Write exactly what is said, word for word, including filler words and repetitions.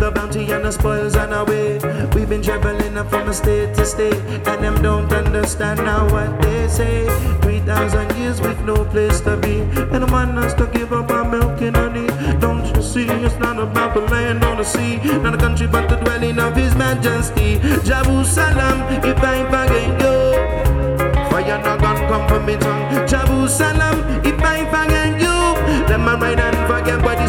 the bounty and the spoils on our way. We've been traveling up from state to state, and them don't understand now what they say. Three thousand years with no place to be, and the man has to give up our milk and honey. Don't you see, it's not about the land or the sea, not a country but the dwelling of His Majesty. Jerusalem, if I forget